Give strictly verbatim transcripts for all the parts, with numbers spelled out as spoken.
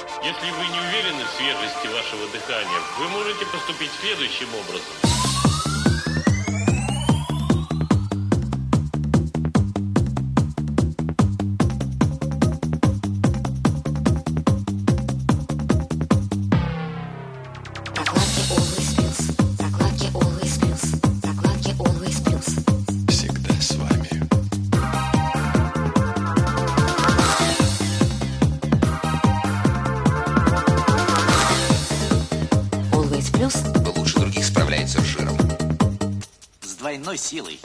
Если вы не уверены в свежести вашего дыхания, вы можете поступить следующим образом. Лучше других справляется с жиром. С двойной силой.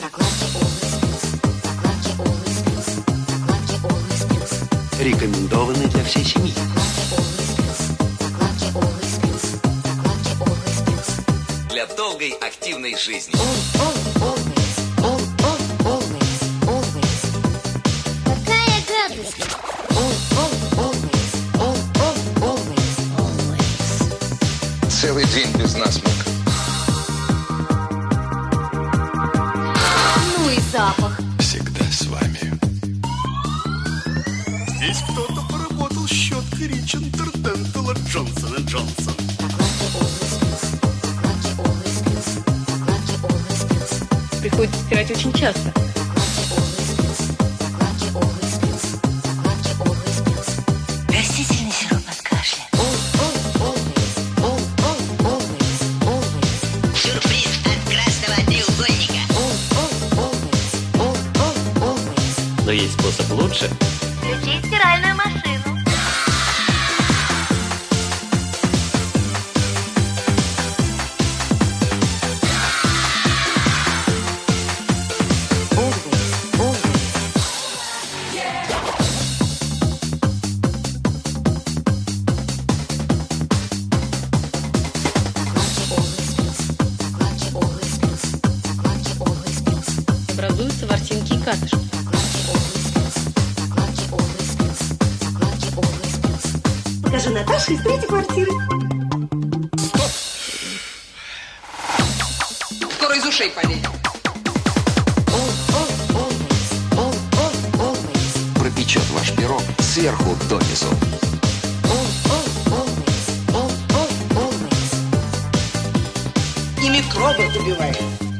Рекомендованы для всей семьи. Для долгой активной жизни. Какая гадость! Целый день без насморка. Ну и запах. Всегда с вами. Здесь кто-то поработал щеткой Ричарда Дентала Джонсона Джонсон. Приходится стирать очень часто. Растительный сироп от кашля. Сюрприз от красного треугольника. Но есть способ лучше. Включи стиральную машину. Образуются ворсинки и катышки. Покажу Наташе из третьей квартиры. Скоро из ушей полезет. Пропечет ваш пирог сверху донизу. И микробы убивает.